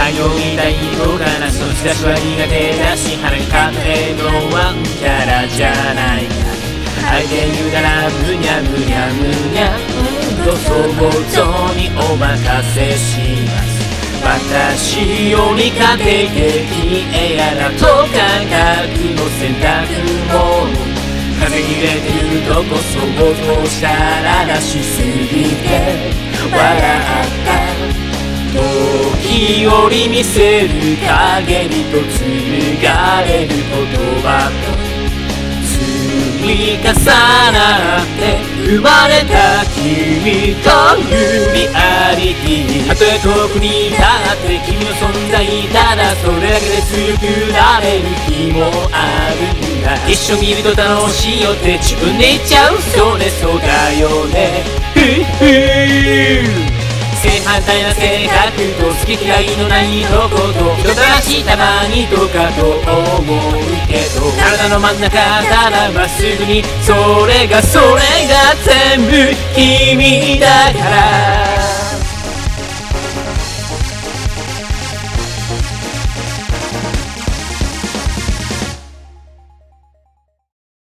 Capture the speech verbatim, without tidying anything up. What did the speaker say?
いたいとかな、その兆しは苦手だし、鼻にかってのワンキャラじゃないか。相手言うならむにゃむにゃむにゃ、うんと想像にお任せします。私より家庭的エアだと感覚の選択も風に入れてるとこ想像したららしすぎて笑った時折見せる陰りと紡がれる言葉と積み重なって生まれた君というリアリティ。たとえ遠くにいたって君の存在ただそれだけで強くなれる日もあるんだ。一緒にいると楽しいよって自分で言っちゃう、それそうだよね。ふふ正反対な性格と好き嫌いのないとこと人たらしたまにとかと思うけど、体の真ん中からまっすぐにそれがそれが全部君だから